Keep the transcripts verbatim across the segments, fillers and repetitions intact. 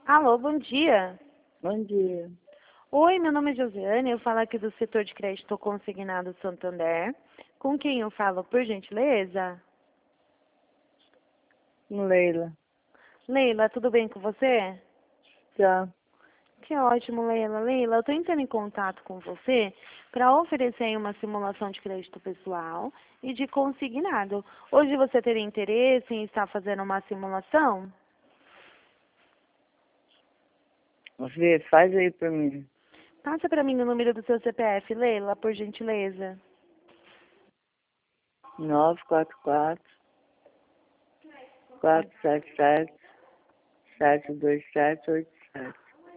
Alô, bom dia. Bom dia. Oi, meu nome é Josiane, eu falo aqui do setor de crédito consignado Santander. Com quem eu falo, por gentileza? Leila. Leila, tudo bem com você? Já. Que ótimo, Leila. Leila, eu estou entrando em contato com você para oferecer aí uma simulação de crédito pessoal e de consignado. Hoje você teria interesse em estar fazendo uma simulação? Você faz aí pra mim. Passa para mim o número do seu C P F, Leila, por gentileza. nove quatro quatro, quatro sete sete, sete dois sete oito sete.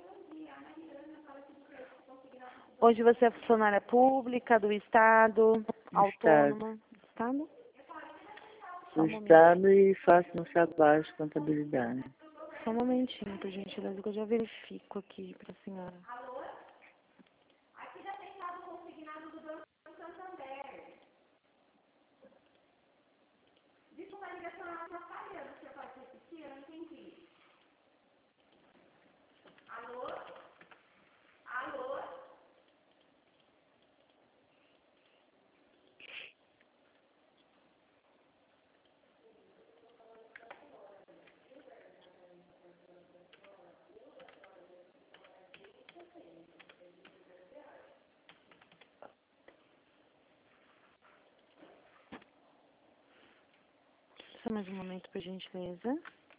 Hoje você é funcionária pública, do Estado, Estado. autônoma. Estado? Só Do um momento. Estado e faço no trabalho de contabilidade. Só um momentinho, por gentileza, que eu já verifico aqui para a senhora. Só mais um momento, por gentileza.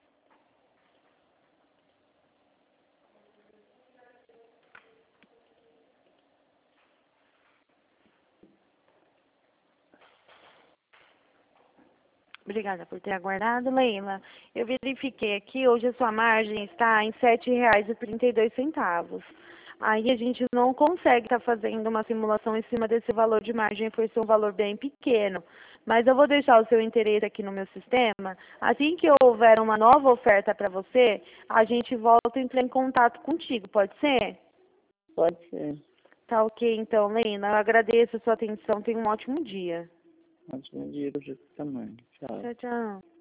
Obrigada por ter aguardado, Leila. Eu verifiquei aqui, hoje a sua margem está em sete reais e trinta e dois centavos. Aí a gente não consegue estar fazendo uma simulação em cima desse valor de margem, por ser um valor bem pequeno. Mas eu vou deixar o seu interesse aqui no meu sistema. Assim que houver uma nova oferta para você, a gente volta a entrar em contato contigo, pode ser? Pode ser. Tá ok, então, Leila. Eu agradeço a sua atenção. Tenha um ótimo dia. Ótimo dia, do tamanho. Tchau. Tchau, tchau.